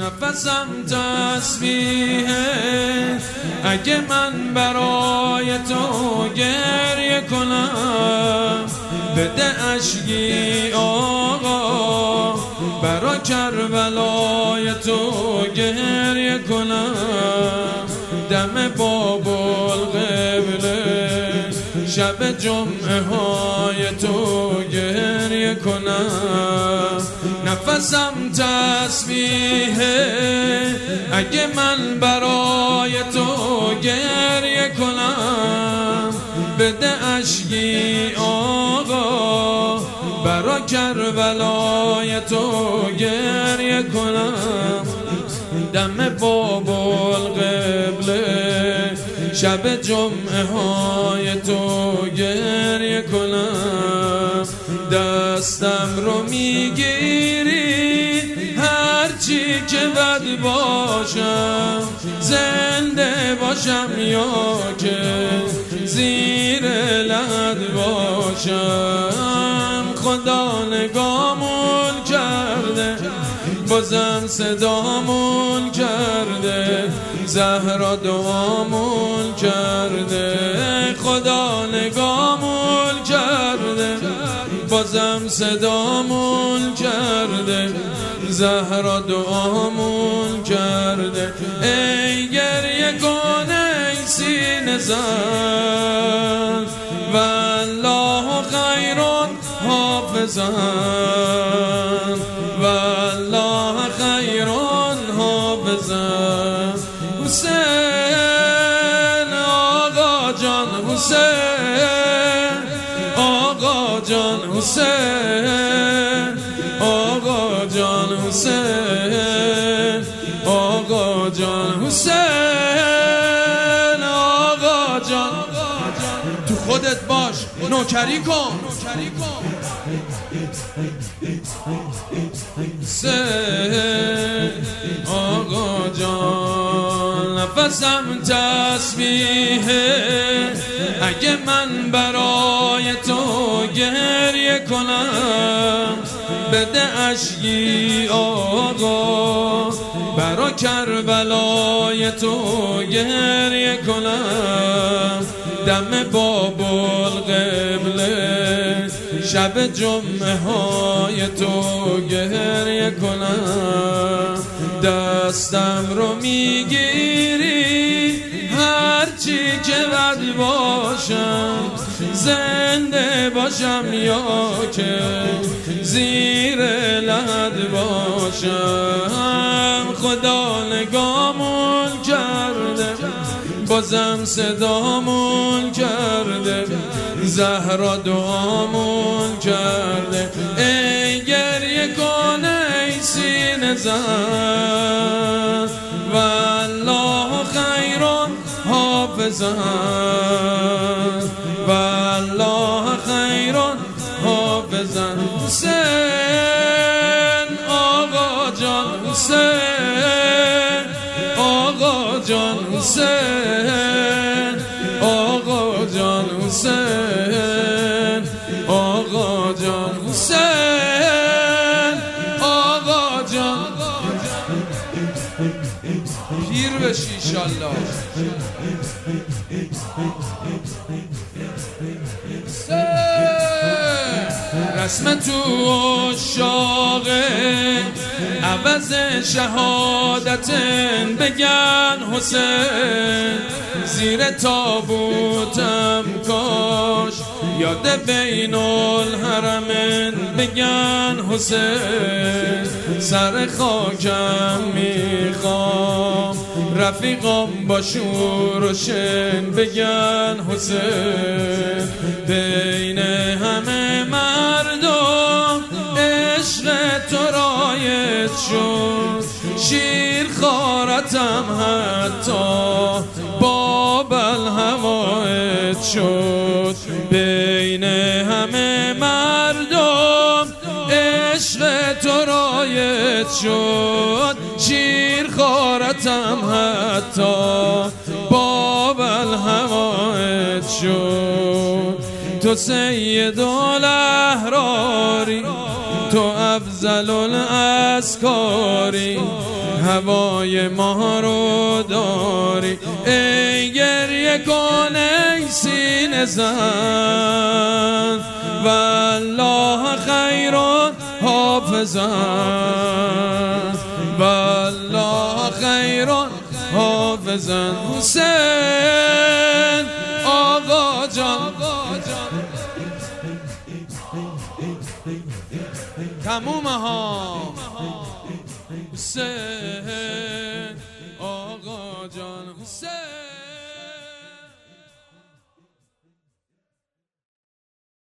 نفسم تسبیحه اگه من برای تو گریه کنم، بده اشکی آقا برا کربلای تو گریه کنم. دم باب القبله شب جمعه های تو گریه کنم. نفسم تسبیحه اگه من برای تو گریه کنم، بده اشکی آقا برا کربلای تو گریه کنم. دم باب القبله شب جمعه های تو گریه کنم. دستم رو میگیری هرچی که بد باشم، زنده باشم یا که زیر لحد باشم. خدا نگامون کرده بازم صدامون کرده، زهرا دعامون کرده. خدا نگامون کرده بازم صدامون کرده، زهرا دعامون کرده. ای گریه کن ای سینه زن، والله خیر حافظن، والله خیر حافظن. حسین آقا جان حسین، آقا جان حسین، آقا جان حسین، آقا جان حسین، آقا جان. تو خودت باش، نوکری کن. حسین آقا جان، نفسم تسبیحه اگه من برای تو گریه کنم، بده اشکی آقا برا کربلای تو گریه کنم. دم باب القبله شب جمعه های تو گریه کنم. دستم رو میگیری هرچی که بد باشم، زنده باشم یا که زیر لحد باشم. خدا نگامون کرده بازم صدامون کرده، زهرا دعامون کرده. ای گریه کن ای سینه زن، والله خیر حافظن، والله خیر حافظن. حسین آقا جان حسین، آقا جان حسین، آقا جان حسین، آقا جان حسین، آقا جان. پیر بشی انشالله. رسم تو عشاقه عوض شهادت بگن حسین، زیر تابوتم کاش یاد بین الحرمین بگن حسین. سر خاکم میخوام رفیقام با شور و شن بگن حسین. بین همه مردم عشق تو رایت شد، شیر خارتم حتی باب الهوایت شد. بین همه مردم عشق تو رایت شد، شیر خارتم حتی باب الهوایت شد. تو سید الاحراری تو افضل الاسکاری هوای ما رو داری. ای گریه کن ای سینه زن والله خیرون حافظن والله خیرون حافظن. حسین آقا جان تمومه ها حسین